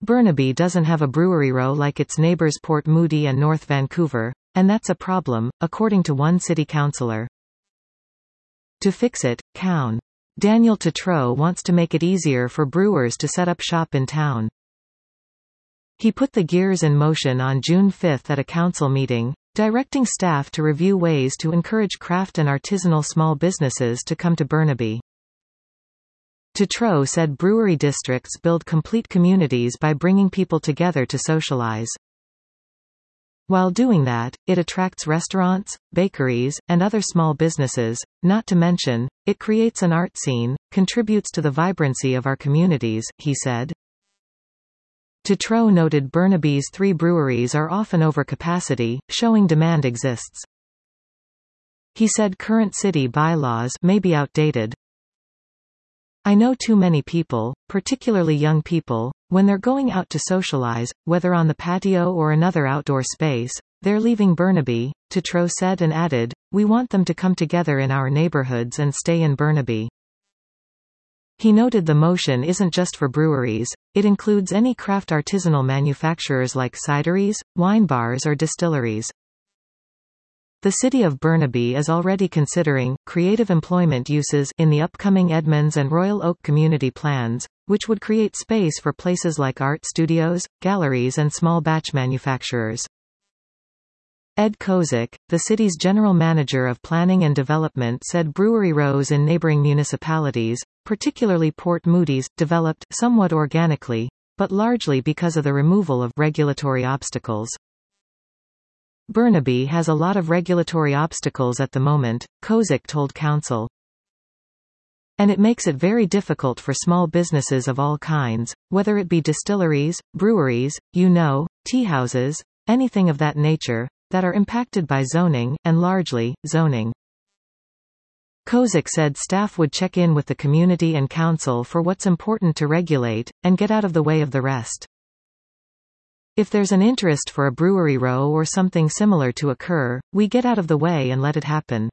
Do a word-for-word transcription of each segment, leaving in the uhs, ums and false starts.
Burnaby doesn't have a brewery row like its neighbours Port Moody and North Vancouver, and that's a problem, according to one city councillor. To fix it, Coun. Daniel Tétrault wants to make it easier for brewers to set up shop in town. He put the gears in motion on June fifth at a council meeting, directing staff to review ways to encourage craft and artisanal small businesses to come to Burnaby. Tétrault said brewery districts build complete communities by bringing people together to socialize. While doing that, it attracts restaurants, bakeries, and other small businesses, not to mention, it creates an art scene, contributes to the vibrancy of our communities, he said. Tétrault noted Burnaby's three breweries are often over capacity, showing demand exists. He said current city bylaws may be outdated. I know too many people, particularly young people, when they're going out to socialize, whether on the patio or another outdoor space, they're leaving Burnaby, Tétrault said and added, we want them to come together in our neighborhoods and stay in Burnaby. He noted the motion isn't just for breweries, it includes any craft artisanal manufacturers like cideries, wine bars or distilleries. The city of Burnaby is already considering creative employment uses in the upcoming Edmonds and Royal Oak community plans, which would create space for places like art studios, galleries and small batch manufacturers. Ed Kozik, the city's general manager of planning and development, said brewery rows in neighboring municipalities, particularly Port Moody's, developed somewhat organically, but largely because of the removal of regulatory obstacles. Burnaby has a lot of regulatory obstacles at the moment, Kozik told council. And it makes it very difficult for small businesses of all kinds, whether it be distilleries, breweries, you know, tea houses, anything of that nature, that are impacted by zoning, and largely, zoning. Kozik said staff would check in with the community and council for what's important to regulate, and get out of the way of the rest. If there's an interest for a brewery row or something similar to occur, we get out of the way and let it happen.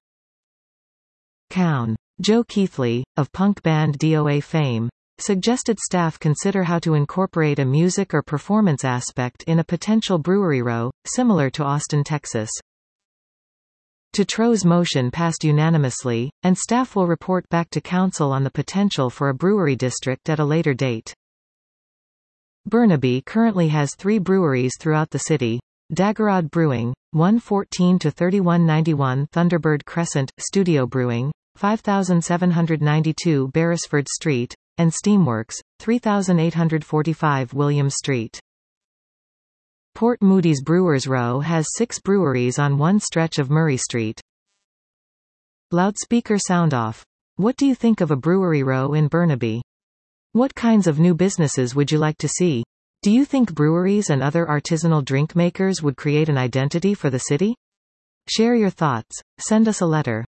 Coun. Joe Keithley, of punk band D O A fame, suggested staff consider how to incorporate a music or performance aspect in a potential brewery row, similar to Austin, Texas. Tétrault's motion passed unanimously, and staff will report back to council on the potential for a brewery district at a later date. Burnaby currently has three breweries throughout the city: Daggerod Brewing, one fourteen to thirty-one ninety-one Thunderbird Crescent, Studio Brewing, five thousand seven hundred ninety-two Beresford Street, and Steamworks, three thousand eight hundred forty-five William Street. Port Moody's Brewers Row has six breweries on one stretch of Murray Street. Loudspeaker sound off. What do you think of a brewery row in Burnaby? What kinds of new businesses would you like to see? Do you think breweries and other artisanal drink makers would create an identity for the city? Share your thoughts. Send us a letter.